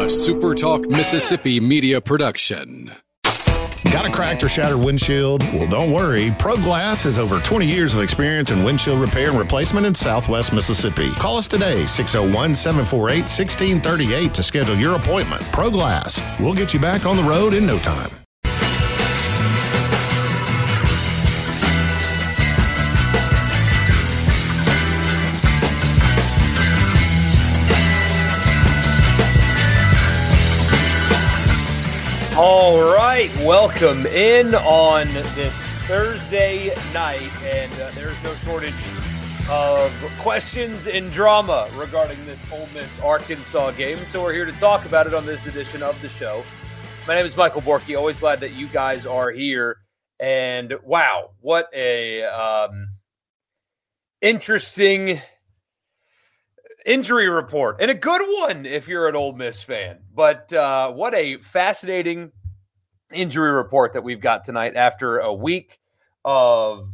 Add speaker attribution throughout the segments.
Speaker 1: a SuperTalk Mississippi media production.
Speaker 2: Got a cracked or shattered windshield? Well, don't worry. ProGlass has over 20 years of experience in windshield repair and replacement in Southwest Mississippi. Call us today, 601-748-1638 to schedule your appointment. ProGlass. We'll get you back on the road in no time.
Speaker 3: All right, welcome in on this Thursday night, and there's no shortage of questions and drama regarding this Ole Miss-Arkansas game, so we're here to talk about it on this edition of the show. My name is Michael Borky. Always glad that you guys are here, and wow, what a interesting injury report, and a good one if you're an Ole Miss fan. But what a fascinating injury report that we've got tonight after a week of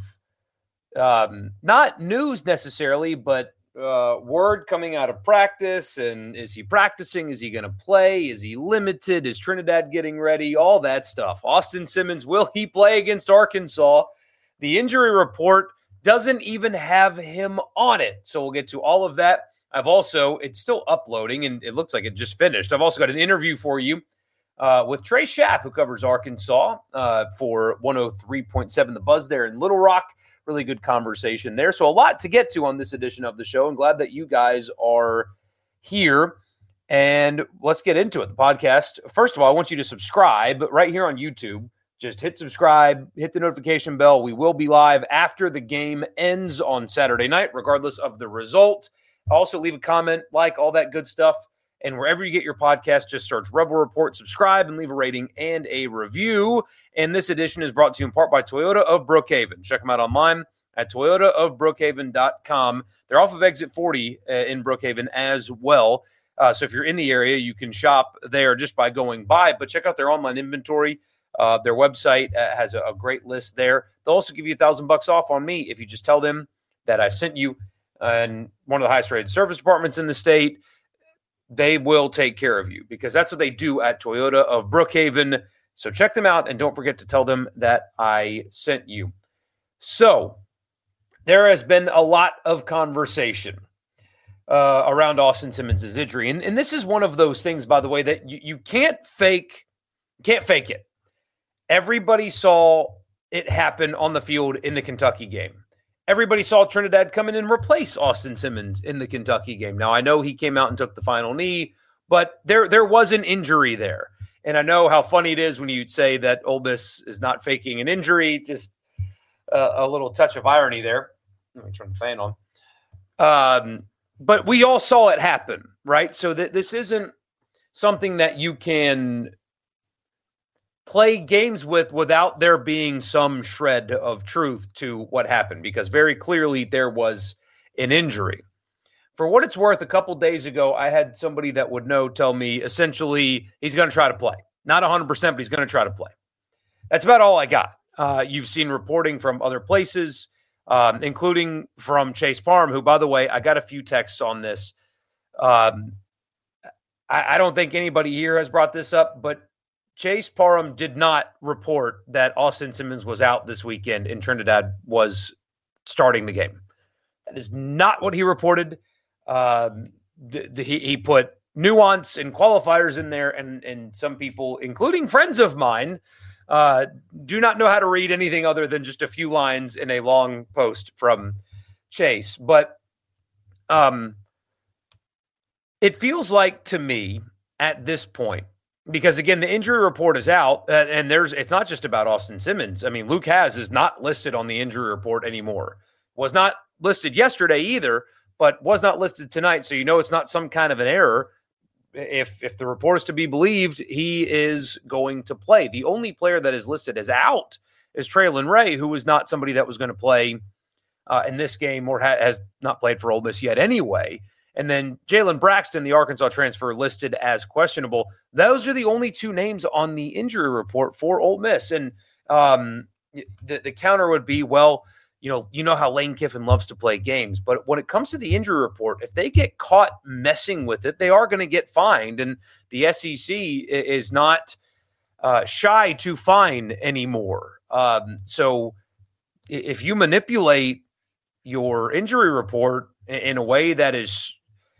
Speaker 3: not news necessarily, but word coming out of practice. And is he practicing? Is he going to play? Is he limited? Is Trinidad getting ready? All that stuff. Austin Simmons, will he play against Arkansas? The injury report doesn't even have him on it. So we'll get to all of that. It's still uploading, and it looks like it just finished. I've also got an interview for you with Trey Schaap, who covers Arkansas for 103.7 The Buzz there in Little Rock. Really good conversation there. So a lot to get to on this edition of the show. I'm glad that you guys are here, and let's get into it. The podcast, first of all, I want you to subscribe right here on YouTube. Just hit subscribe, hit the notification bell. We will be live after the game ends on Saturday night, regardless of the result. Also, leave a comment, like, all that good stuff. And wherever you get your podcast, just search Rebel Report, subscribe, and leave a rating and a review. And this edition is brought to you in part by Toyota of Brookhaven. Check them out online at toyotaofbrookhaven.com. They're off of Exit 40 in Brookhaven as well. So if you're in the area, you can shop there just by going by. But check out their online inventory. Their website has a great list there. They'll also give you $1,000 off on me if you just tell them that I sent you. And one of the highest rated service departments in the state, they will take care of you because that's what they do at Toyota of Brookhaven. So check them out and don't forget to tell them that I sent you. So there has been a lot of conversation around Austin Simmons' injury. And this is one of those things, by the way, that you can't fake it. Everybody saw it happen on the field in the Kentucky game. Everybody saw Trinidad come in and replace Austin Simmons in the Kentucky game. Now, I know he came out and took the final knee, but there was an injury there. And I know how funny it is when you say that Ole Miss is not faking an injury, just a little touch of irony there. Let me turn the fan on. But we all saw it happen, right? So this isn't something that you can play games without there being some shred of truth to what happened, because very clearly there was an injury. For what it's worth, a couple days ago, I had somebody that would know tell me essentially he's going to try to play. Not 100%, but he's going to try to play. That's about all I got. You've seen reporting from other places, including from Chase Parham, who, by the way, I got a few texts on this. I don't think anybody here has brought this up, but Chase Parham did not report that Austin Simmons was out this weekend and Trinidad was starting the game. That is not what he reported. He put nuance and qualifiers in there, and some people, including friends of mine, do not know how to read anything other than just a few lines in a long post from Chase. But it feels like to me at this point, because, again, the injury report is out, and it's not just about Austin Simmons. I mean, Luke Hasz is not listed on the injury report anymore. Was not listed yesterday either, but was not listed tonight. So you know it's not some kind of an error. If the report is to be believed, he is going to play. The only player that is listed as out is Traylon Ray, who was not somebody that was going to play in this game or has not played for Ole Miss yet anyway. And then Jalen Braxton, the Arkansas transfer, listed as questionable. Those are the only two names on the injury report for Ole Miss. And the counter would be, well, you know how Lane Kiffin loves to play games, but when it comes to the injury report, if they get caught messing with it, they are going to get fined, and the SEC is not shy to fine anymore. So if you manipulate your injury report in a way that is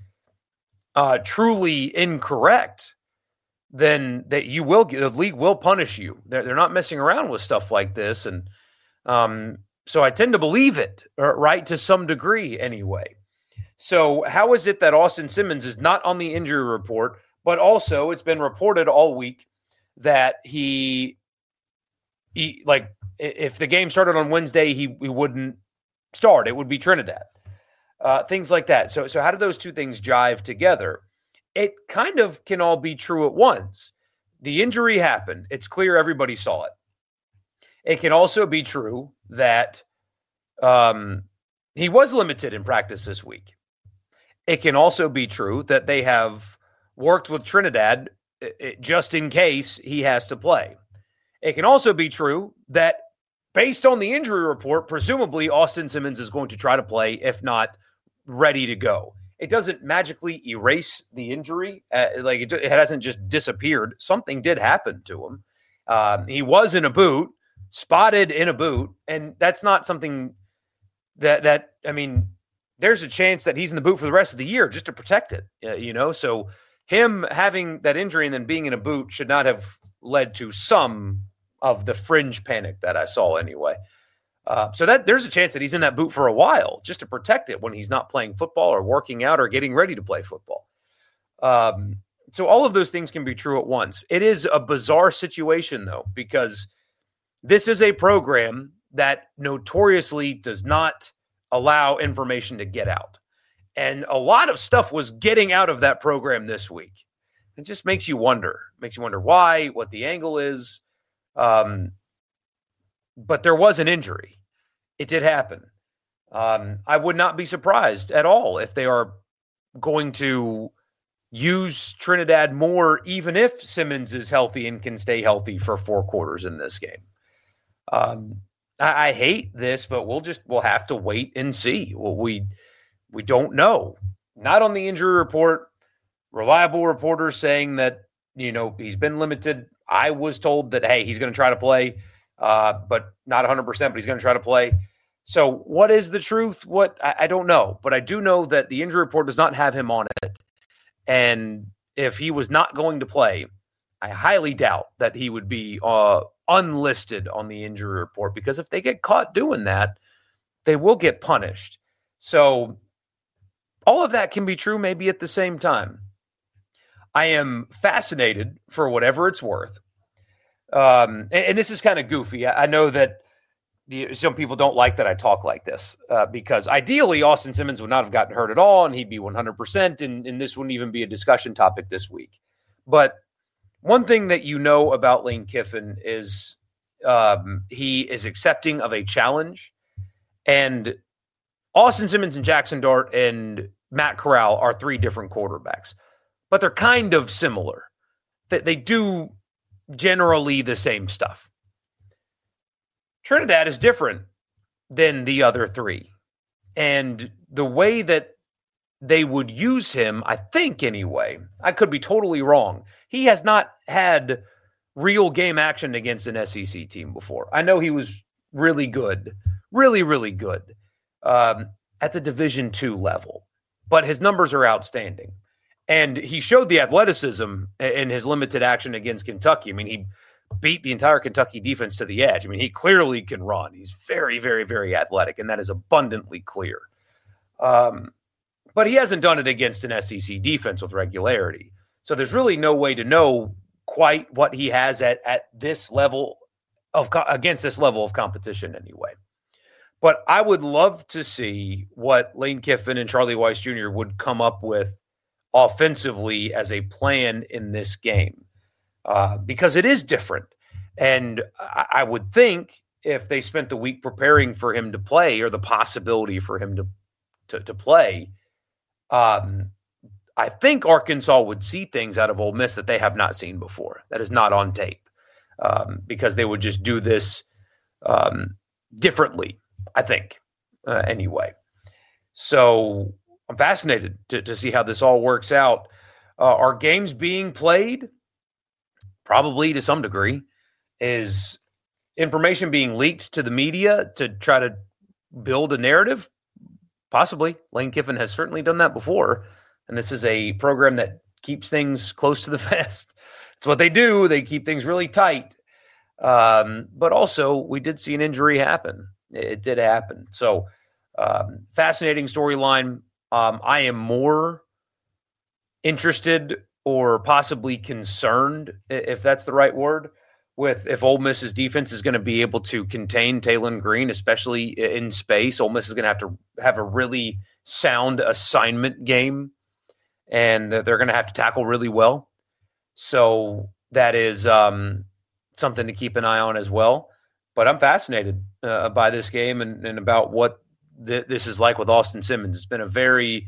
Speaker 3: truly incorrect, then the league will punish you. They're not messing around with stuff like this, and so I tend to believe it, right, to some degree anyway. So how is it that Austin Simmons is not on the injury report, but also it's been reported all week that he like if the game started on Wednesday, he wouldn't start. It would be Trinidad. Things like that. So how do those two things jive together? It kind of can all be true at once. The injury happened. It's clear everybody saw it. It can also be true that he was limited in practice this week. It can also be true that they have worked with Trinidad just in case he has to play. It can also be true that based on the injury report, presumably Austin Simmons is going to try to play, if not ready to go. It doesn't magically erase the injury. It hasn't just disappeared. Something did happen to him. He was in a boot, spotted in a boot, and that's not something that I mean, there's a chance that he's in the boot for the rest of the year just to protect it, So him having that injury and then being in a boot should not have led to some of the fringe panic that I saw anyway. So that there's a chance that he's in that boot for a while just to protect it when he's not playing football or working out or getting ready to play football. So all of those things can be true at once. It is a bizarre situation, though, because this is a program that notoriously does not allow information to get out. And a lot of stuff was getting out of that program this week. It just makes you wonder. Makes you wonder why, what the angle is. But there was an injury. It did happen. I would not be surprised at all if they are going to use Trinidad more, even if Simmons is healthy and can stay healthy for 4 quarters in this game. I hate this, but we'll have to wait and see. Well, we don't know. Not on the injury report. Reliable reporters saying that, he's been limited. I was told that, hey, he's going to try to play, but not 100%, but he's going to try to play. So what is the truth? I don't know, but I do know that the injury report does not have him on it. And if he was not going to play, I highly doubt that he would be unlisted on the injury report, because if they get caught doing that, they will get punished. So all of that can be true maybe at the same time. I am fascinated, for whatever it's worth. And this is kind of goofy. I know that some people don't like that I talk like this because ideally Austin Simmons would not have gotten hurt at all and he'd be 100% and this wouldn't even be a discussion topic this week. But one thing that about Lane Kiffin is he is accepting of a challenge. And Austin Simmons and Jackson Dart and Matt Corral are 3 different quarterbacks, but they're kind of similar. They do generally the same stuff. Trinidad is different than the other 3. And the way that they would use him, I think anyway, I could be totally wrong. He has not had real game action against an SEC team before. I know he was really good, really, really good at the Division II level, but his numbers are outstanding. And he showed the athleticism in his limited action against Kentucky. I mean, he beat the entire Kentucky defense to the edge. I mean, he clearly can run. He's very, very, very athletic, and that is abundantly clear. But he hasn't done it against an SEC defense with regularity. So there's really no way to know quite what he has at this level against this level of competition anyway. But I would love to see what Lane Kiffin and Charlie Weis Jr. would come up with offensively as a plan in this game. Because it is different. And I would think if they spent the week preparing for him to play, or the possibility for him to play, I think Arkansas would see things out of Ole Miss that they have not seen before. That is not on tape, because they would just do this differently I think, anyway. So I'm fascinated to see how this all works out. Are games being played? Probably to some degree. Is information being leaked to the media to try to build a narrative? Possibly. Lane Kiffin has certainly done that before. And this is a program that keeps things close to the vest. It's what they do. They keep things really tight. But also, we did see an injury happen. It did happen. So, fascinating storyline. I am more interested or possibly concerned, if that's the right word, with if Ole Miss's defense is going to be able to contain Taylen Green, especially in space. Ole Miss is going to have a really sound assignment game, and they're going to have to tackle really well. So that is something to keep an eye on as well. But I'm fascinated by this game and about what this is like with Austin Simmons. It's been a very,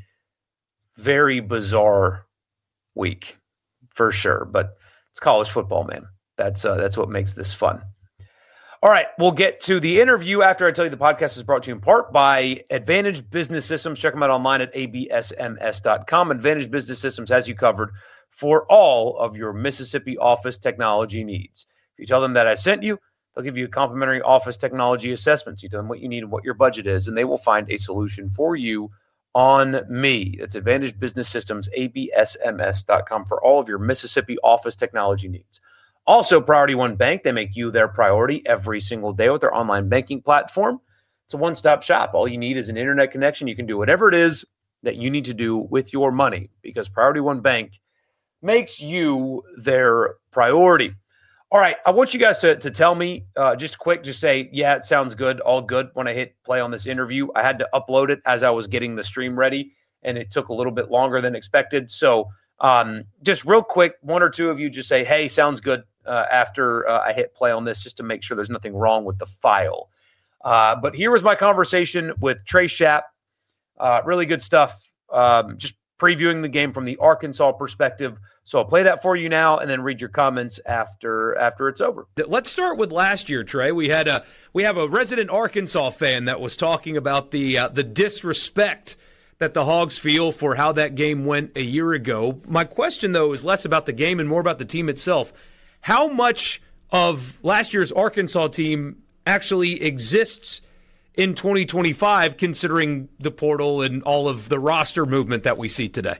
Speaker 3: very bizarre week for sure. But it's college football, man. That's what makes this fun. All right, we'll get to the interview after I tell you the podcast is brought to you in part by Advantage Business Systems. Check them out online at absms.com. Advantage Business Systems has you covered for all of your Mississippi office technology needs. If you tell them that I sent you, they'll give you a complimentary office technology assessment. You tell them what you need and what your budget is, and they will find a solution for you on me. It's Advantage Business Systems, absms.com for all of your Mississippi office technology needs. Also, Priority One Bank, they make you their priority every single day with their online banking platform. It's a one-stop shop. All you need is an internet connection. You can do whatever it is that you need to do with your money because Priority One Bank makes you their priority. All right, I want you guys to tell me just say, yeah, it sounds good, all good when I hit play on this interview. I had to upload it as I was getting the stream ready, and it took a little bit longer than expected. So just real quick, one or two of you just say, hey, sounds good after I hit play on this just to make sure there's nothing wrong with the file. But here was my conversation with Trey Schaap. Really good stuff. Just previewing the game from the Arkansas perspective. So I'll play that for you now and then read your comments after it's over. Let's start with last year, Trey. We have a resident Arkansas fan that was talking about the disrespect that the Hogs feel for how that game went a year ago. My question, though, is less about the game and more about the team itself. How much of last year's Arkansas team actually exists in 2025, considering the portal and all of the roster movement that we see today?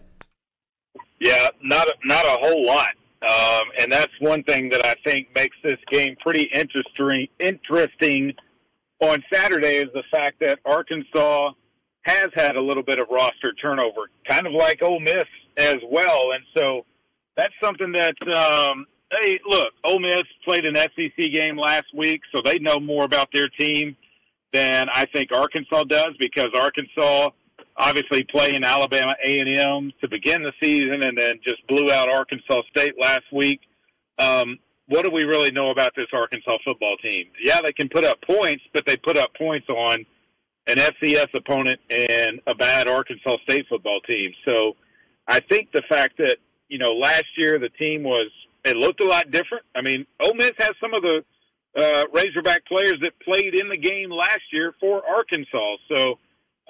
Speaker 4: Yeah, not a whole lot. And that's one thing that I think makes this game pretty interesting on Saturday is the fact that Arkansas has had a little bit of roster turnover, kind of like Ole Miss as well. And so that's something that, hey, look, Ole Miss played an SEC game last week, so they know more about their team than I think Arkansas does because Arkansas obviously playing Alabama A&M to begin the season and then just blew out Arkansas State last week. What do we really know about this Arkansas football team? Yeah, they can put up points, but they put up points on an FCS opponent and a bad Arkansas State football team. So I think the fact that, last year the team it looked a lot different. I mean, Ole Miss has some of the Razorback players that played in the game last year for Arkansas. So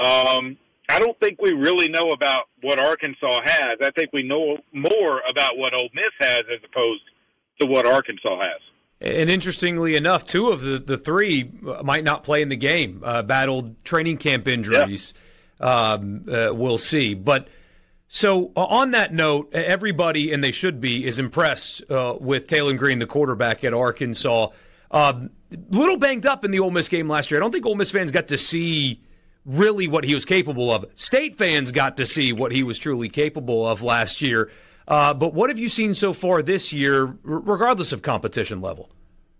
Speaker 4: I don't think we really know about what Arkansas has. I think we know more about what Ole Miss has as opposed to what Arkansas has.
Speaker 3: And interestingly enough, two of the three might not play in the game, battled training camp injuries. Yeah. We'll see. But so on that note, everybody, and they should be, is impressed with Taylen Green, the quarterback at Arkansas. Little banged up in the Ole Miss game last year. I don't think Ole Miss fans got to see really what he was capable of. State fans got to see what he was truly capable of last year. But what have you seen so far this year, regardless of competition level?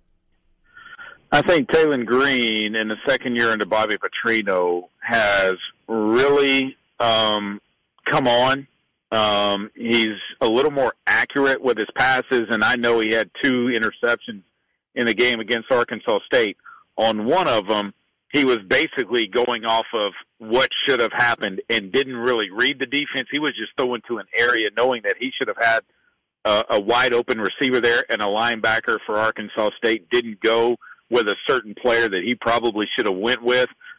Speaker 4: I think Taylen Green, in the second year under Bobby Petrino, has really come on. He's a little more accurate with his passes, and I know he had 2 interceptions in the game against Arkansas State. On one of them, he was basically going off of what should have happened and didn't really read the defense. He was just throwing to an area knowing that he should have had a wide-open receiver there, and a linebacker for Arkansas State didn't go with a certain player that he probably should have went with.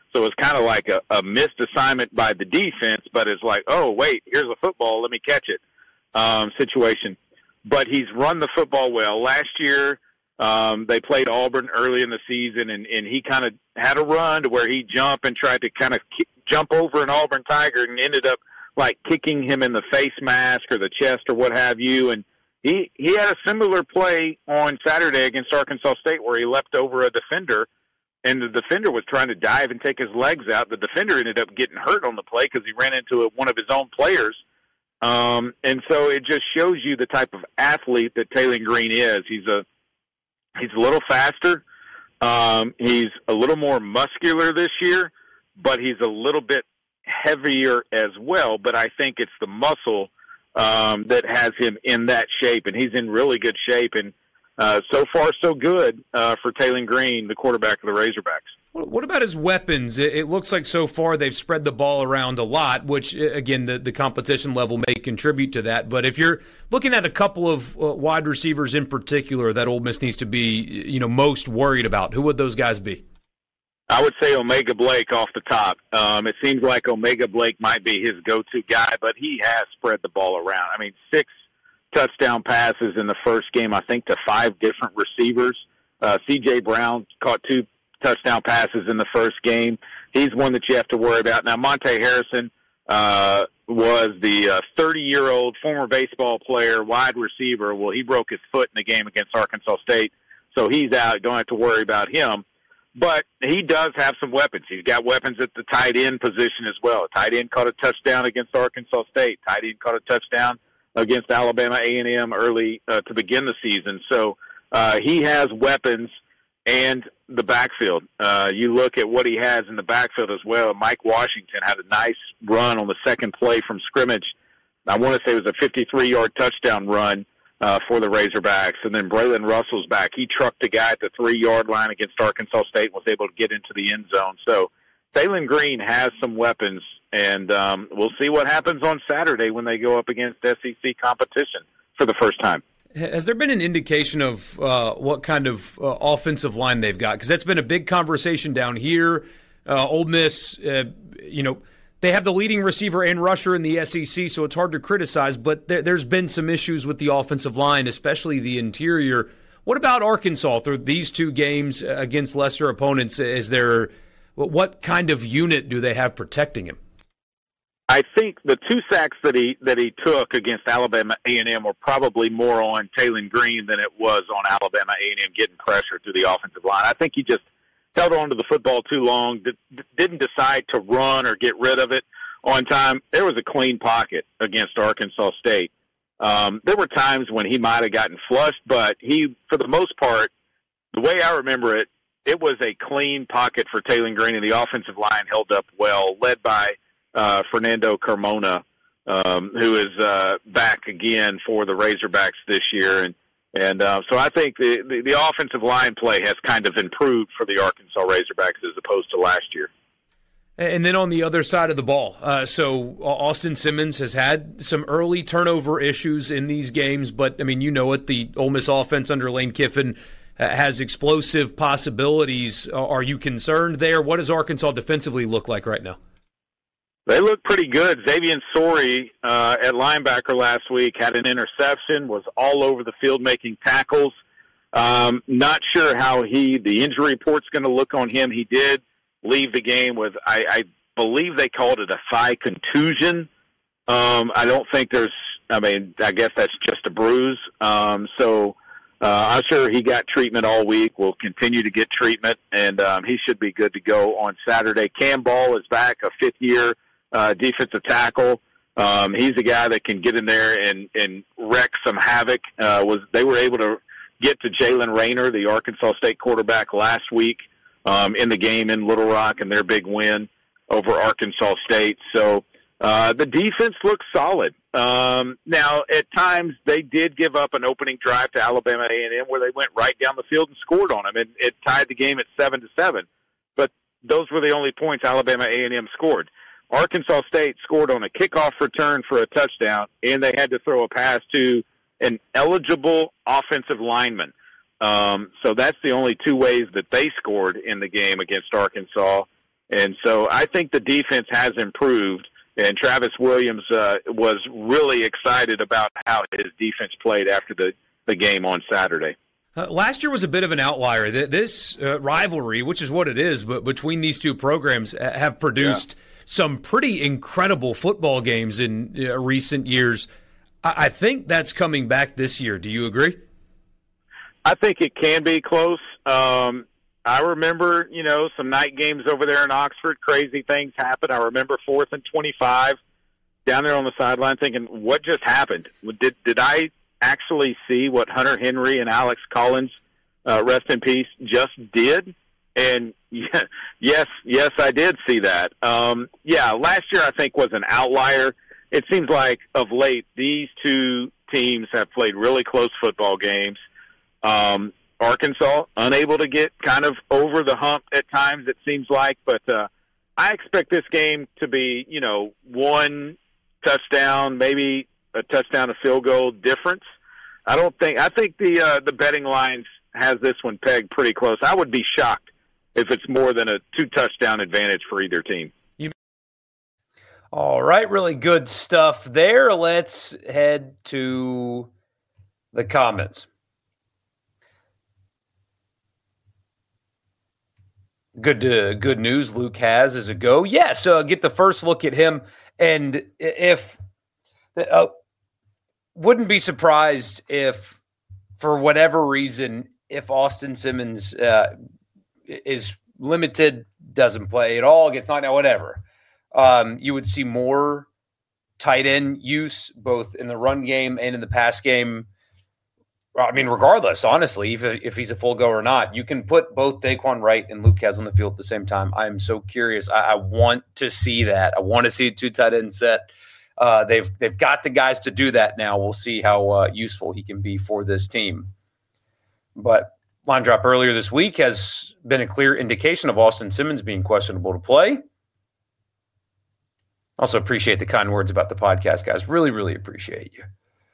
Speaker 4: So it's kind of like a missed assignment by the defense, but it's like, oh, wait, here's a football, let me catch it situation. But he's run the football well. Last year they played Auburn early in the season, and he kind of had a run to where he jumped and tried to kind of jump over an Auburn Tiger and ended up like kicking him in the face mask or the chest or what have you. And he had a similar play on Saturday against Arkansas State where he leapt over a defender, and the defender was trying to dive and take his legs out. The defender ended up getting hurt on the play because he ran into one of his own players. And so it just shows you the type of athlete that Taylen Green is. He's a little faster. He's a little more muscular this year, but he's a little bit heavier as well. But I think it's the muscle that has him in that shape, and he's in really good shape. And so far, so good for Taylen Green, the quarterback of the Razorbacks.
Speaker 3: What about his weapons? It looks like so far they've spread the ball around a lot, which, again, the competition level may contribute to that. But if you're looking at a couple of wide receivers in particular that Ole Miss needs to be, most worried about, who would those guys be?
Speaker 4: I would say Omega Blake off the top. It seems like Omega Blake might be his go-to guy, but he has spread the ball around. I mean, 6 touchdown passes in the first game, I think, to 5 different receivers. C.J. Brown caught 2 touchdown passes in the first game. He's one that you have to worry about. Now, Monte Harrison was the 30-year-old former baseball player, wide receiver. Well, he broke his foot in the game against Arkansas State, so he's out. Don't have to worry about him. But he does have some weapons. He's got weapons at the tight end position as well. A tight end caught a touchdown against Arkansas State. Tight end caught a touchdown against Alabama A&M early to begin the season. So he has weapons and the backfield. You look at what he has in the backfield as well. Mike Washington had a nice run on the second play from scrimmage. I want to say it was a 53-yard touchdown run for the Razorbacks. And then Braylon Russell's back. He trucked a guy at the 3-yard line against Arkansas State and was able to get into the end zone. So Taylen Green has some weapons, and we'll see what happens on Saturday when they go up against SEC competition for the first time.
Speaker 3: Has there been an indication of what kind of offensive line they've got? Because that's been a big conversation down here. Ole Miss, they have the leading receiver and rusher in the SEC, so it's hard to criticize, but there's been some issues with the offensive line, especially the interior. What about Arkansas through these 2 games against lesser opponents? What kind of unit do they have protecting him?
Speaker 4: I think the 2 sacks that he took against Alabama A&M were probably more on Taylen Green than it was on Alabama A&M getting pressure through the offensive line. I think he just held on to the football too long, didn't decide to run or get rid of it on time. There was a clean pocket against Arkansas State. There were times when he might have gotten flushed, but he, for the most part, the way I remember it, it was a clean pocket for Taylen Green, and the offensive line held up well, led by Fernando Carmona, who is back again for the Razorbacks this year. And so I think the offensive line play has kind of improved for the Arkansas Razorbacks as opposed to last year.
Speaker 3: And then on the other side of the ball, so Austin Simmons has had some early turnover issues in these games, but, I mean, the Ole Miss offense under Lane Kiffin has explosive possibilities. Are you concerned there? What does Arkansas defensively look like right now?
Speaker 4: They look pretty good. Xavier Sorey at linebacker last week had an interception, was all over the field making tackles. Not sure how the injury report's going to look on him. He did leave the game with, I believe they called it a thigh contusion. I don't think I guess that's just a bruise. So I'm sure he got treatment all week, will continue to get treatment, and he should be good to go on Saturday. Cam Ball is back, a 5th-year defensive tackle. He's a guy that can get in there and wreck some havoc. They were able to get to Jalen Rayner, the Arkansas State quarterback, last week in the game in Little Rock, and their big win over Arkansas State. So the defense looks solid. Now, at times, they did give up an opening drive to Alabama A&M where they went right down the field and scored on them, and it tied the game at 7-7. But those were the only points Alabama A&M scored. Arkansas State scored on a kickoff return for a touchdown, and they had to throw a pass to an eligible offensive lineman. So that's the only 2 ways that they scored in the game against Arkansas. And so I think the defense has improved, and Travis Williams was really excited about how his defense played after the game on Saturday.
Speaker 3: Last year was a bit of an outlier. This rivalry, which is what it is, but between these two programs have produced some pretty incredible football games in recent years. I think that's coming back this year. Do you agree?
Speaker 4: I think it can be close. I remember, some night games over there in Oxford. Crazy things happen. I remember 4th and 25 down there on the sideline thinking, what just happened? Did I actually see what Hunter Henry and Alex Collins, rest in peace, just did? And yes, I did see that. Last year I think was an outlier. It seems like of late these two teams have played really close football games. Arkansas unable to get kind of over the hump at times, it seems like. But I expect this game to be, one touchdown, maybe a touchdown, a field goal difference. I think the betting lines has this one pegged pretty close. I would be shocked if it's more than a 2-touchdown advantage for either team.
Speaker 3: All right, really good stuff there. Let's head to the comments. Good news. Luke has as a go. Yes, get the first look at him, and if wouldn't be surprised if, for whatever reason, if Austin Simmons is limited, doesn't play at all, gets knocked out, whatever, you would see more tight end use both in the run game and in the pass game. I mean, regardless, honestly, if he's a full go or not, you can put both Daquan Wright and Luke Kez on the field at the same time. I'm so curious. I want to see that. I want to see a 2 tight end set. They've got the guys to do that now. We'll see how useful he can be for this team. But line drop earlier this week has been a clear indication of Austin Simmons being questionable to play. Also appreciate the kind words about the podcast, guys. Really, really appreciate you.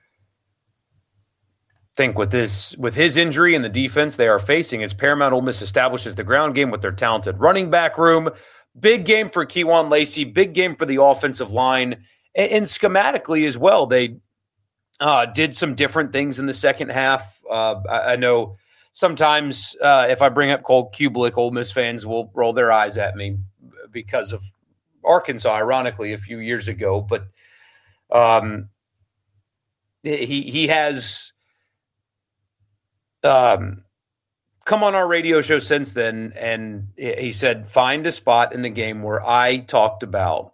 Speaker 3: Think with his injury and the defense they are facing, it's paramount Ole Miss establishes the ground game with their talented running back room. Big game for Kewan Lacey, big game for the offensive line, and schematically as well. They did some different things in the second half. I know sometimes if I bring up Cole Kublik, Ole Miss fans will roll their eyes at me because of Arkansas, ironically, a few years ago. But he has come on our radio show since then, and he said, find a spot in the game where I talked about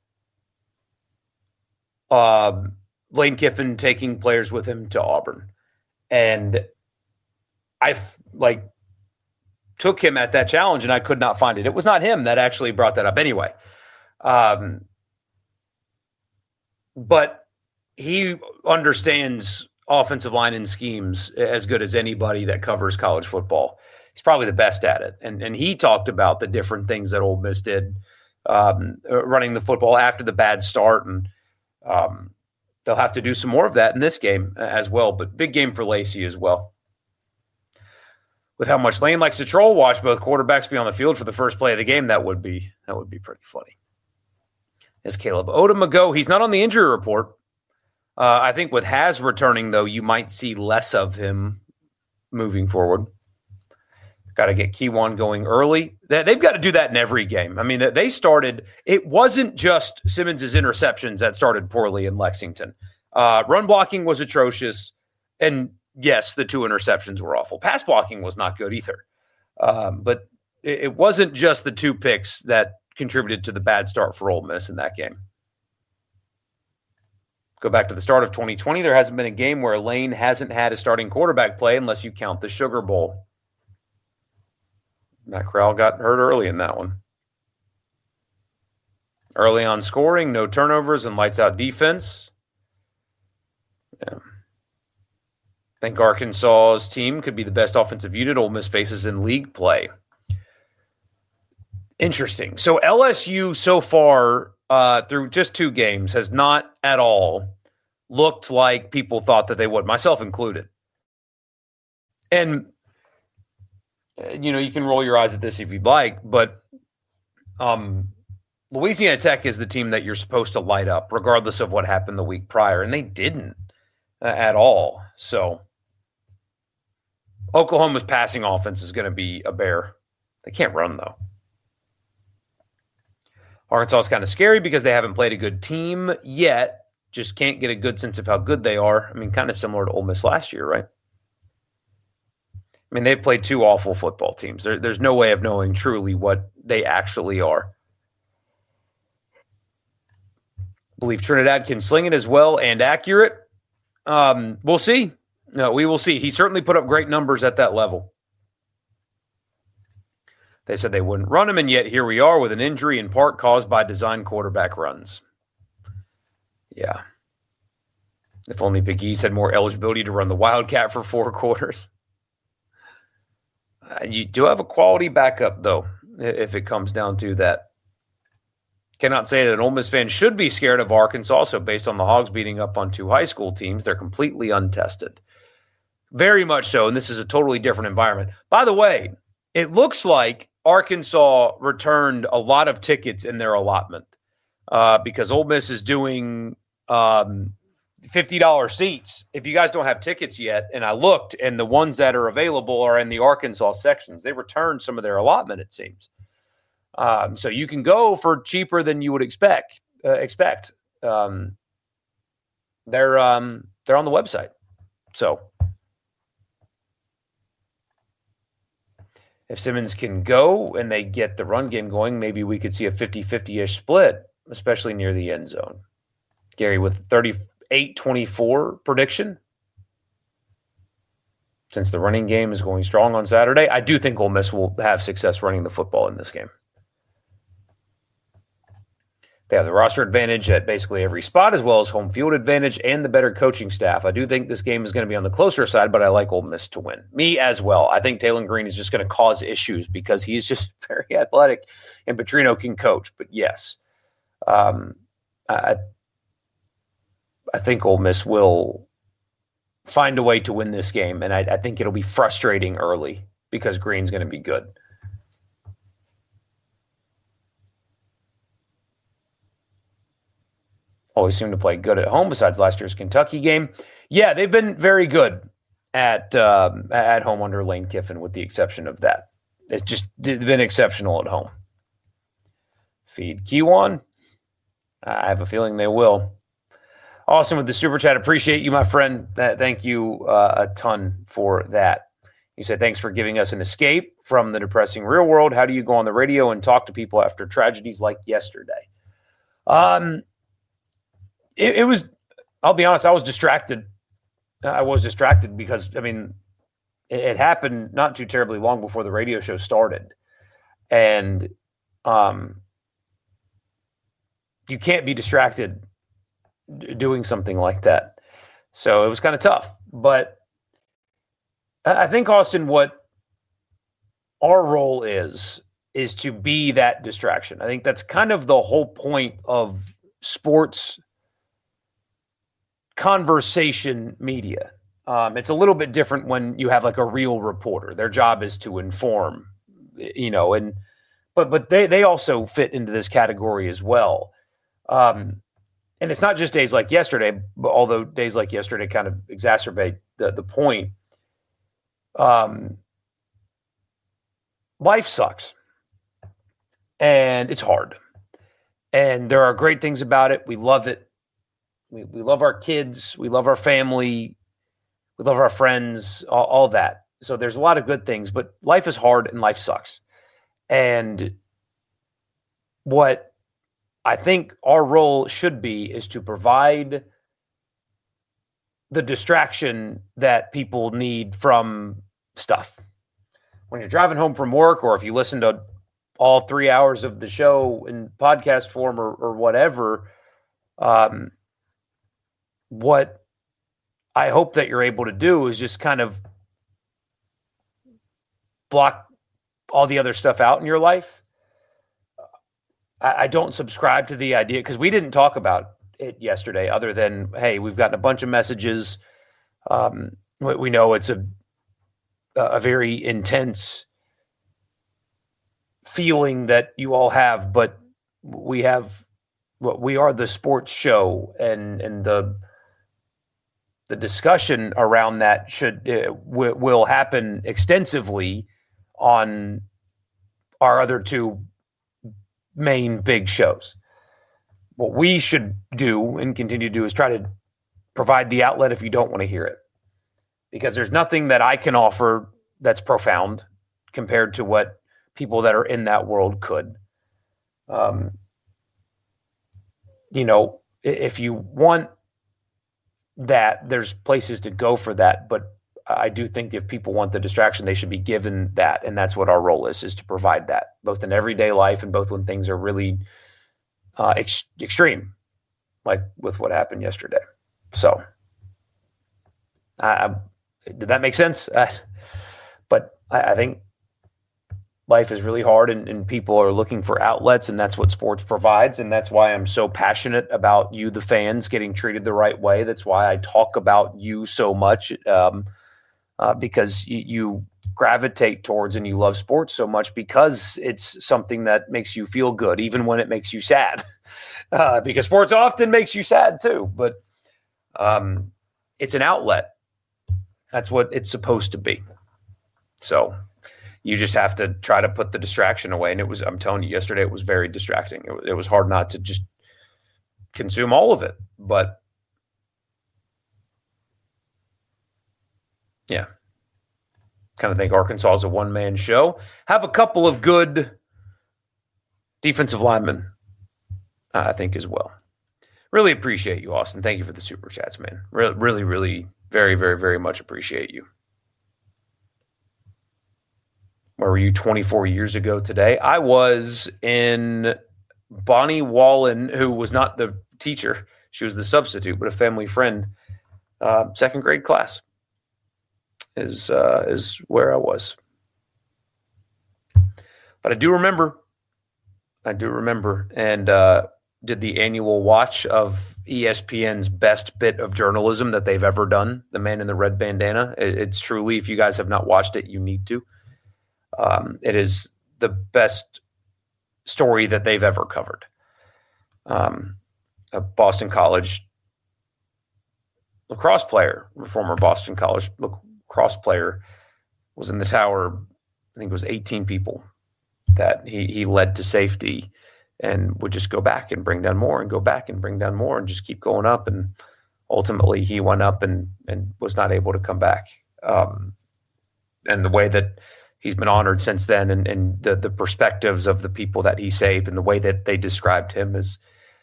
Speaker 3: Lane Kiffin taking players with him to Auburn. And I took him at that challenge, and I could not find it. It was not him that actually brought that up anyway. But he understands offensive line and schemes as good as anybody that covers college football. He's probably the best at it. And he talked about the different things that Ole Miss did running the football after the bad start. And they'll have to do some more of that in this game as well. But big game for Lacey as well. With how much Lane likes to troll, watch both quarterbacks be on the field for the first play of the game, that would be pretty funny. As Caleb Odom go, he's not on the injury report. I think with Has returning, though, you might see less of him moving forward. Got to get Kewan going early. They've got to do that in every game. I mean, they started – it wasn't just Simmons' interceptions that started poorly in Lexington. Run blocking was atrocious. And, yes, the 2 interceptions were awful. Pass blocking was not good either. But it wasn't just the 2 picks that contributed to the bad start for Ole Miss in that game. Go back to the start of 2020. There hasn't been a game where Lane hasn't had a starting quarterback play unless you count the Sugar Bowl. Matt Corral got hurt early in that one. Early on scoring, no turnovers, and lights out defense. Yeah. I think Arkansas's team could be the best offensive unit Ole Miss faces in league play. Interesting. So LSU so far through just 2 games has not at all looked like people thought that they would, myself included. And, you can roll your eyes at this if you'd like, but Louisiana Tech is the team that you're supposed to light up, regardless of what happened the week prior, and they didn't at all. So Oklahoma's passing offense is going to be a bear. They can't run, though. Arkansas is kind of scary because they haven't played a good team yet. Just can't get a good sense of how good they are. I mean, kind of similar to Ole Miss last year, right? I mean, they've played two awful football teams. There's no way of knowing truly what they actually are. I believe Trinidad can sling it as well and accurate. We'll see. No, we will see. He certainly put up great numbers at that level. They said they wouldn't run him, and yet here we are with an injury in part caused by design quarterback runs. Yeah. If only Big East had more eligibility to run the Wildcat for 4 quarters. You do have a quality backup, though, if it comes down to that. Cannot say that an Ole Miss fan should be scared of Arkansas. So based on the Hogs beating up on 2 high school teams, they're completely untested. Very much so, and this is a totally different environment. By the way, it looks like Arkansas returned a lot of tickets in their allotment because Ole Miss is doing $50 seats. If you guys don't have tickets yet, and I looked, and the ones that are available are in the Arkansas sections. They returned some of their allotment, it seems. So you can go for cheaper than you would expect. They're on the website. So if Simmons can go and they get the run game going, maybe we could see a 50-50-ish split, especially near the end zone. Gary with 38-24 prediction. Since the running game is going strong on Saturday, I do think Ole Miss will have success running the football in this game. They have the roster advantage at basically every spot, as well as home field advantage and the better coaching staff. I do think this game is going to be on the closer side, but I like Ole Miss to win. Me as well. I think Taylor Green is just going to cause issues because he's just very athletic and Petrino can coach. But yes, I think Ole Miss will find a way to win this game, and I think it'll be frustrating early because Green's going to be good. Always seem to play good at home besides last year's Kentucky game. Yeah, they've been very good at home under Lane Kiffin with the exception of that. It's just been exceptional at home. Feed Kiwan. I have a feeling they will. Awesome with the super chat. Appreciate you, my friend. Thank you a ton for that. You said, thanks for giving us an escape from the depressing real world. How do you go on the radio and talk to people after tragedies like yesterday? It was, I'll be honest, I was distracted. I was distracted because, I mean, it happened not too terribly long before the radio show started. And you can't be distracted doing something like that. So it was kind of tough. But I think, Austin, what our role is to be that distraction. I think that's kind of the whole point of sports conversation media. It's a little bit different when you have like a real reporter. Their job is to inform, but they also fit into this category as well. And it's not just days like yesterday, but although days like yesterday kind of exacerbate the point. Life sucks. And it's hard. And there are great things about it. We love it. We love our kids. We love our family. We love our friends, all that. So there's a lot of good things, but life is hard and life sucks. And what I think our role should be is to provide the distraction that people need from stuff. When you're driving home from work, or if you listen to all 3 hours of the show in podcast form or whatever, what I hope that you're able to do is just kind of block all the other stuff out in your life. I don't subscribe to the idea because we didn't talk about it yesterday other than, hey, we've gotten a bunch of messages. We know it's a very intense, feeling that you all have, but we are the sports show, and the discussion around that will happen extensively on our other two main big shows. What we should do and continue to do is try to provide the outlet if you don't want to hear it, because there's nothing that I can offer that's profound compared to what people that are in that world could. If you want that, there's places to go for that. But I do think if people want the distraction, they should be given that. And that's what our role is to provide that, both in everyday life and both when things are really extreme, like with what happened yesterday. So did that make sense? But I think life is really hard, and people are looking for outlets, and that's what sports provides. And that's why I'm so passionate about you, the fans, getting treated the right way. That's why I talk about you so much, because you gravitate towards and you love sports so much because it's something that makes you feel good, even when it makes you sad, because sports often makes you sad too. But it's an outlet. That's what it's supposed to be. So you just have to try to put the distraction away. And I'm telling you, yesterday it was very distracting. It was hard not to just consume all of it. But yeah, kind of think Arkansas is a one-man show. Have a couple of good defensive linemen, I think, as well. Really appreciate you, Austin. Thank you for the super chats, man. Really, really, very, very, very much appreciate you. Where were you 24 years ago today? I was in Bonnie Wallen, who was not the teacher. She was the substitute, but a family friend. Second grade class is where I was. But I do remember, and did the annual watch of ESPN's best bit of journalism that they've ever done, The Man in the Red Bandana. It's truly, if you guys have not watched it, you need to. It is the best story that they've ever covered. A Boston College lacrosse player, former Boston College lacrosse player, was in the tower. I think it was 18 people that he led to safety, and would just go back and bring down more and go back and bring down more and just keep going up. And ultimately he went up and was not able to come back. And the way that he's been honored since then, and the perspectives of the people that he saved and the way that they described him is,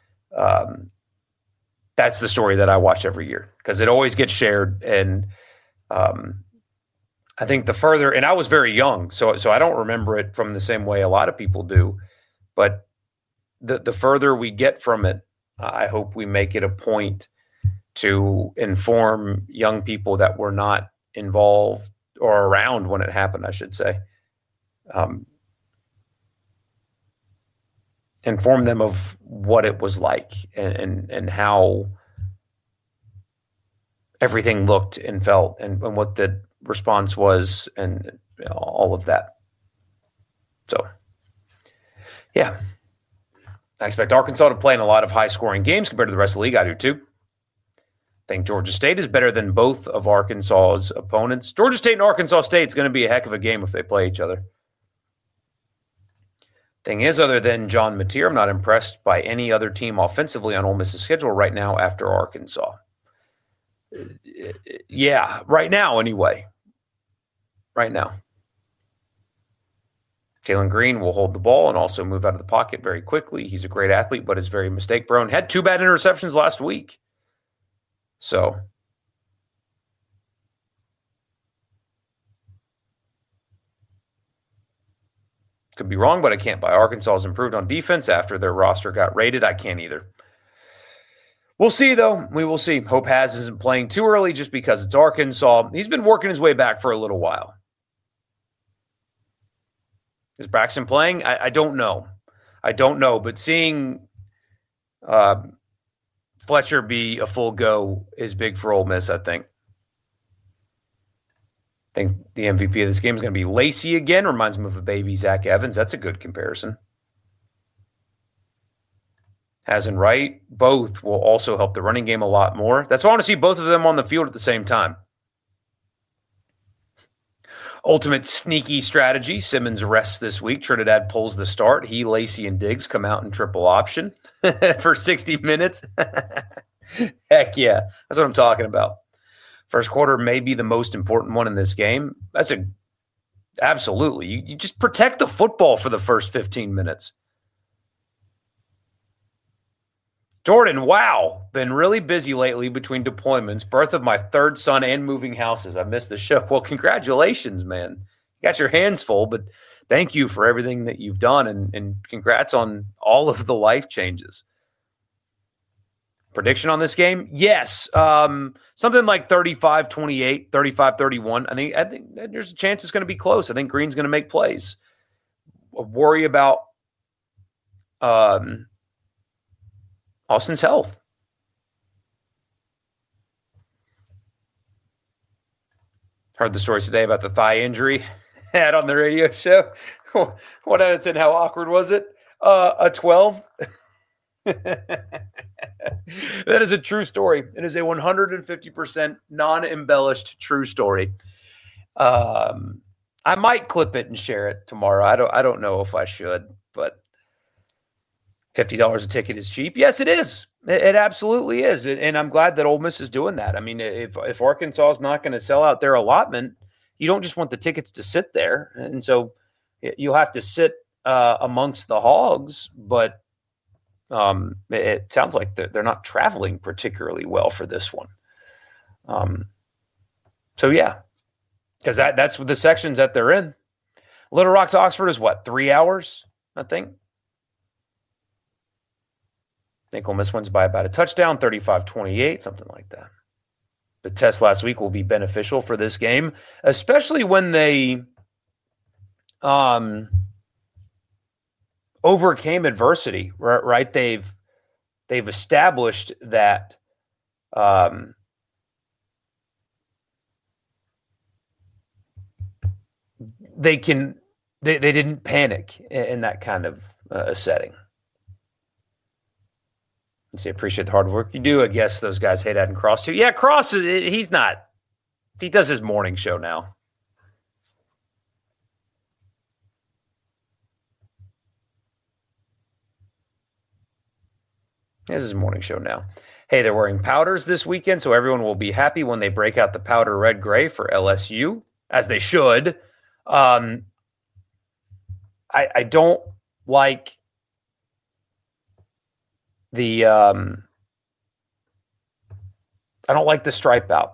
Speaker 3: that's the story that I watch every year, because it always gets shared. And I think the further, and I was very young, so I don't remember it from the same way a lot of people do, but the further we get from it, I hope we make it a point to inform young people that were not involved or around when it happened, I should say. Inform them of what it was like and how everything looked and felt and what the response was, and all of that. So, yeah. I expect Arkansas to play in a lot of high-scoring games compared to the rest of the league. I do, too. I think Georgia State is better than both of Arkansas's opponents. Georgia State and Arkansas State is going to be a heck of a game if they play each other. Thing is, other than John Mateer, I'm not impressed by any other team offensively on Ole Miss's schedule right now after Arkansas. Yeah, right now anyway. Right now. Jalen Green will hold the ball and also move out of the pocket very quickly. He's a great athlete, but is very mistake-prone. Had 2 bad interceptions last week. So, could be wrong, but I can't buy Arkansas has improved on defense after their roster got raided. I can't either. We'll see, though. We will see. Hope Has isn't playing too early just because it's Arkansas. He's been working his way back for a little while. Is Braxton playing? I don't know. But seeing Fletcher be a full go is big for Ole Miss, I think. I think the MVP of this game is going to be Lacey again. Reminds me of a baby Zach Evans. That's a good comparison. Hazen Wright, both will also help the running game a lot more. That's why I want to see both of them on the field at the same time. Ultimate sneaky strategy. Simmons rests this week. Trinidad pulls the start. He, Lacey, and Diggs come out in triple option for 60 minutes. Heck yeah. That's what I'm talking about. First quarter may be the most important one in this game. Absolutely. You just protect the football for the first 15 minutes. Jordan, wow. Been really busy lately between deployments, birth of my third son, and moving houses. I missed the show. Well, congratulations, man. You got your hands full, but thank you for everything that you've done, and congrats on all of the life changes. Prediction on this game? Yes. Something like 35-28, 35-31. I think there's a chance it's going to be close. I think Green's going to make plays. I worry about Austin's health. Heard the stories today about the thigh injury had on the radio show. 1 out of 10, how awkward was it? A 12. That is a true story. It is a 150% non-embellished true story. I might clip it and share it tomorrow. I don't know if I should, but $50 a ticket is cheap. Yes, it is. It absolutely is. And I'm glad that Ole Miss is doing that. I mean, if Arkansas is not going to sell out their allotment, you don't just want the tickets to sit there. And so you'll have to sit amongst the hogs, but it sounds like they're not traveling particularly well for this one. So yeah, because that's the sections that they're in. Little Rock to Oxford is what, 3 hours, I think? I think Ole Miss wins by about a touchdown, 35-28, something like that. The test last week will be beneficial for this game, especially when they overcame adversity, right? They've established that they didn't panic in that kind of a setting. I appreciate the hard work you do. I guess those guys hate adding Cross too. Yeah, Cross, he's not. He does his morning show now. He has his morning show now. Hey, they're wearing powders this weekend, so everyone will be happy when they break out the powder red-gray for LSU, as they should. I don't like the I don't like the stripe out.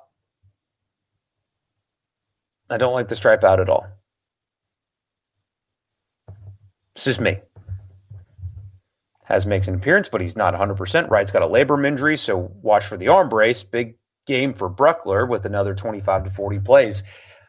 Speaker 3: I don't like the stripe out at all. It's just me. Has makes an appearance, but he's not 100%. Wright's got a labrum injury, so watch for the arm brace. Big game for Bruckler with another 25 to 40 plays.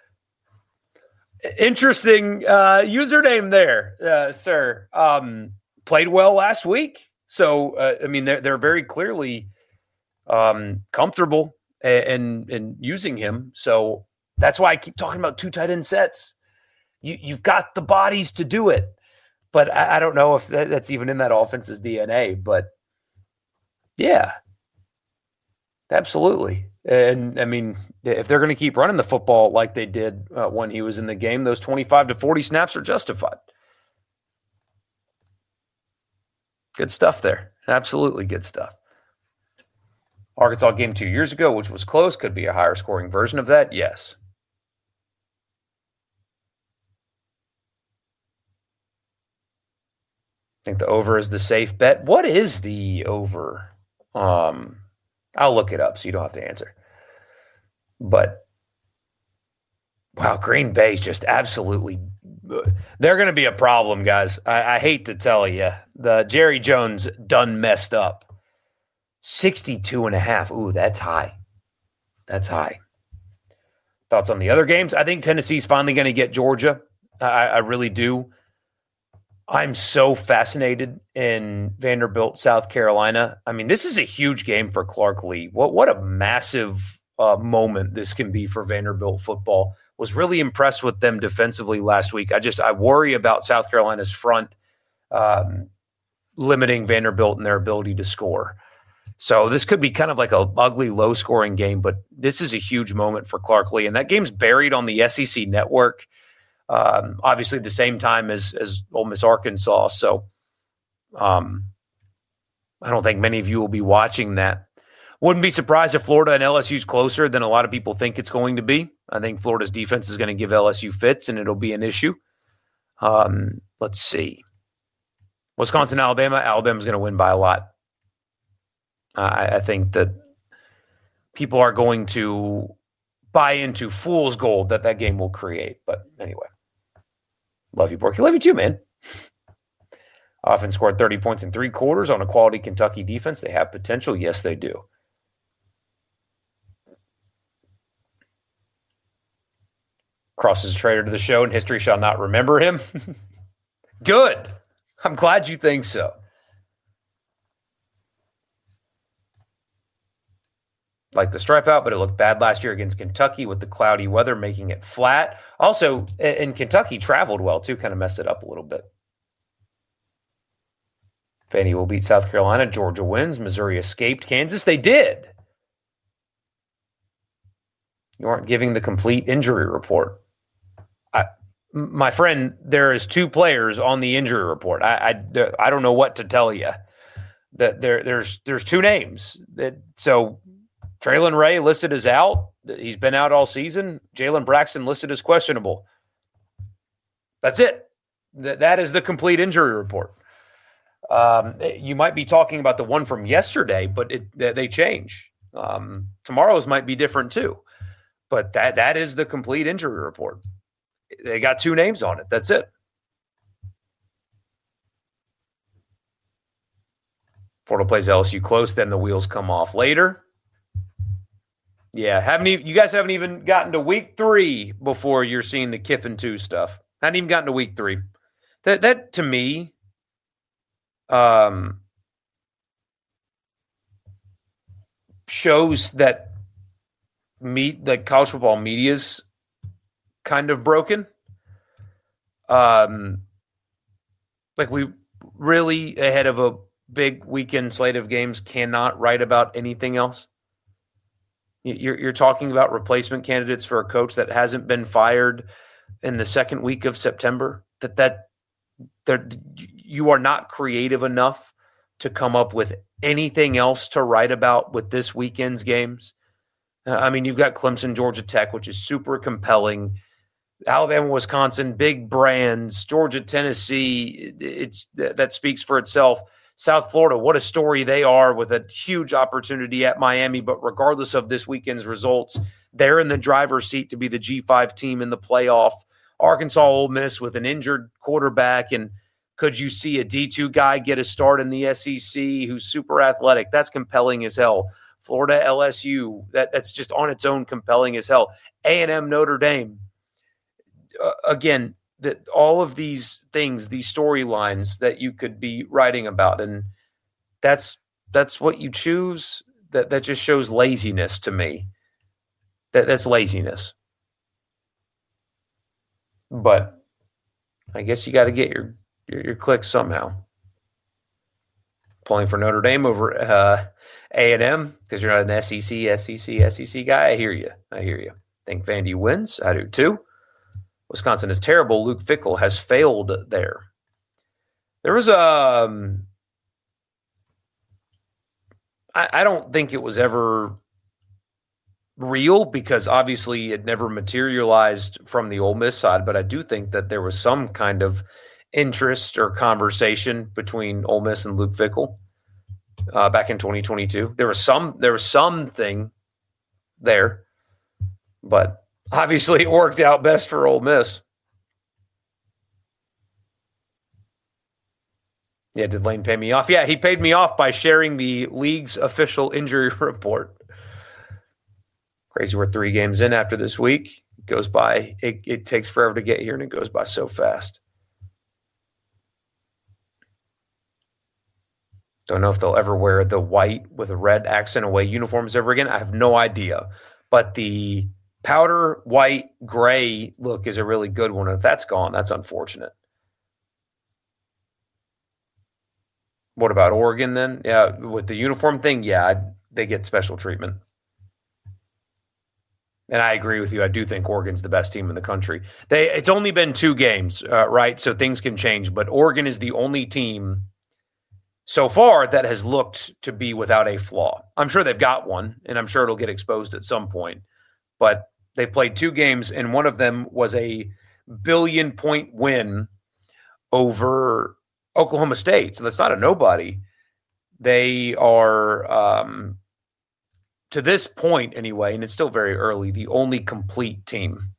Speaker 3: Interesting username there, sir. Played well last week. So, I mean, they're very clearly comfortable and using him. So that's why I keep talking about 2 tight end sets. You've got the bodies to do it. But I don't know if that's even in that offense's DNA. But, yeah, absolutely. And, I mean, if they're going to keep running the football like they did when he was in the game, those 25 to 40 snaps are justified. Good stuff there. Absolutely good stuff. Arkansas game 2 years ago, which was close, could be a higher scoring version of that. Yes. I think the over is the safe bet. What is the over? I'll look it up so you don't have to answer. But, wow, Green Bay's just absolutely – they're going to be a problem, guys. I hate to tell you. The Jerry Jones done messed up. 62.5. Ooh, that's high. That's high. Thoughts on the other games? I think Tennessee's finally going to get Georgia. I really do. I'm so fascinated in Vanderbilt, South Carolina. I mean, this is a huge game for Clark Lee. What a massive moment this can be for Vanderbilt football. Was really impressed with them defensively last week. I worry about South Carolina's front limiting Vanderbilt and their ability to score. So this could be kind of like a ugly, low-scoring game, but this is a huge moment for Clark Lee. And that game's buried on the SEC network, obviously the same time as Ole Miss Arkansas. So I don't think many of you will be watching that. Wouldn't be surprised if Florida and LSU's closer than a lot of people think it's going to be. I think Florida's defense is going to give LSU fits, and it'll be an issue. Let's see. Wisconsin, Alabama. Alabama's going to win by a lot. I think that people are going to buy into fool's gold that game will create. But anyway, love you, Borky. Love you too, man. Offense scored 30 points in 3 quarters on a quality Kentucky defense. They have potential. Yes, they do. Cross is a traitor to the show, and history shall not remember him. Good. I'm glad you think so. Like the stripe out, but it looked bad last year against Kentucky with the cloudy weather making it flat. Also, in Kentucky, traveled well too, kind of messed it up a little bit. Vandy will beat South Carolina. Georgia wins. Missouri escaped Kansas. They did. You aren't giving the complete injury report. My friend, there is 2 players on the injury report. I don't know what to tell you. That there's 2 names. So Traylon Ray listed as out. He's been out all season. Jalen Braxton listed as questionable. That's it. That is the complete injury report. You might be talking about the one from yesterday, but they change. Tomorrow's might be different too. But that is the complete injury report. They got 2 names on it. That's it. Florida plays LSU close, then the wheels come off later. Yeah, you guys haven't even gotten to week 3 before you're seeing the Kiffin 2 stuff. Hadn't even gotten to week 3. That to me, shows that college football media's kind of broken. Like we really, ahead of a big weekend slate of games, cannot write about anything else. You're talking about replacement candidates for a coach that hasn't been fired in the second week of September. You are not creative enough to come up with anything else to write about with this weekend's games. I mean, you've got Clemson, Georgia Tech, which is super compelling. Alabama, Wisconsin, big brands. Georgia, Tennessee, that speaks for itself. South Florida, what a story they are with a huge opportunity at Miami. But regardless of this weekend's results, they're in the driver's seat to be the G5 team in the playoff. Arkansas, Ole Miss with an injured quarterback. And could you see a D2 guy get a start in the SEC who's super athletic? That's compelling as hell. Florida, LSU, that's just on its own compelling as hell. A&M, Notre Dame. Again, all of these things, these storylines that you could be writing about, and that's what you choose. That just shows laziness to me. That's laziness. But I guess you got to get your clicks somehow. Pulling for Notre Dame over A&M because you're not an SEC guy. I hear you. Think Vandy wins. I do too. Wisconsin is terrible. Luke Fickell has failed there. There was I don't think it was ever real because obviously it never materialized from the Ole Miss side, but I do think that there was some kind of interest or conversation between Ole Miss and Luke Fickell back in 2022. There was something there, but obviously it worked out best for Ole Miss. Yeah, did Lane pay me off? Yeah, he paid me off by sharing the league's official injury report. Crazy, we're 3 games in after this week. It goes by. It takes forever to get here, and it goes by so fast. Don't know if they'll ever wear the white with a red accent away uniforms ever again. I have no idea. But the powder white gray look is a really good one. If that's gone, that's unfortunate. What about Oregon then? Yeah, with the uniform thing, yeah, they get special treatment. And I agree with you. I do think Oregon's the best team in the country. It's only been 2 games, right? So things can change. But Oregon is the only team so far that has looked to be without a flaw. I'm sure they've got one, and I'm sure it'll get exposed at some point. But they've played 2 games, and one of them was a billion-point win over Oklahoma State. So that's not a nobody. They are, to this point anyway, and it's still very early, the only complete team.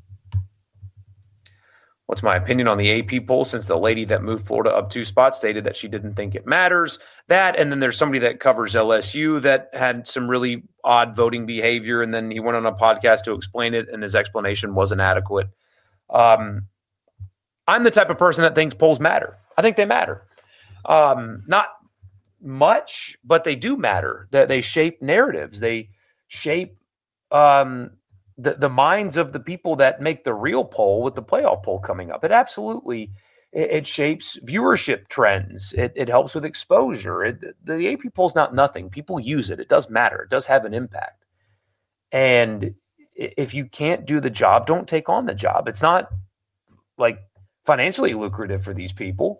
Speaker 3: What's my opinion on the AP poll since the lady that moved Florida up 2 spots stated that she didn't think it matters? That, and then there's somebody that covers LSU that had some really odd voting behavior, and then he went on a podcast to explain it, and his explanation wasn't adequate. I'm the type of person that thinks polls matter. I think they matter. Not much, but they do matter. They shape narratives. They shape the minds of the people that make the real poll with the playoff poll coming up. It absolutely it shapes viewership trends. It helps with exposure. The AP poll is not nothing. People use it. It does matter. It does have an impact. And if you can't do the job, don't take on the job. It's not like financially lucrative for these people.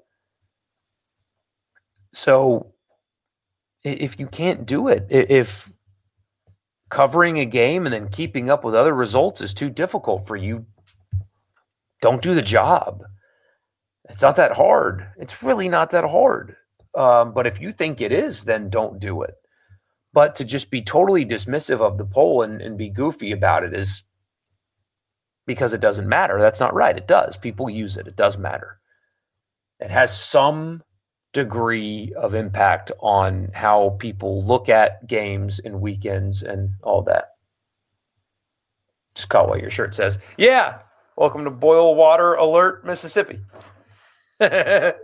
Speaker 3: So if you can't do it, if covering a game and then keeping up with other results is too difficult for you, don't do the job. It's not that hard. It's really not that hard. But if you think it is, then don't do it. But to just be totally dismissive of the poll and be goofy about it is because it doesn't matter. That's not right. It does. People use it. It does matter. It has some degree of impact on how people look at games and weekends and all that. Just call what your shirt says. Yeah. Welcome to Boil Water Alert, Mississippi. It's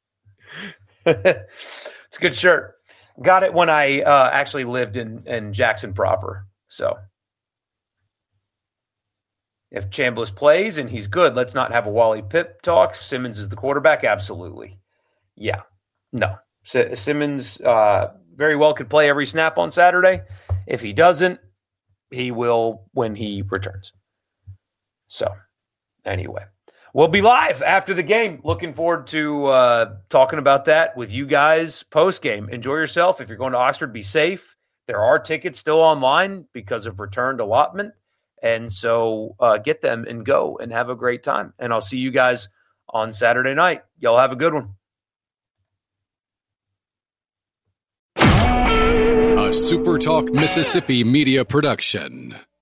Speaker 3: a good shirt. Got it when I actually lived in Jackson proper. So if Chambliss plays and he's good, let's not have a Wally Pipp talk. Simmons is the quarterback. Absolutely. Yeah. No. Simmons very well could play every snap on Saturday. If he doesn't, he will when he returns. So anyway, we'll be live after the game. Looking forward to talking about that with you guys post-game. Enjoy yourself. If you're going to Oxford, be safe. There are tickets still online because of returned allotment. And so get them and go and have a great time. And I'll see you guys on Saturday night. Y'all have a good one.
Speaker 1: A SuperTalk Mississippi media production.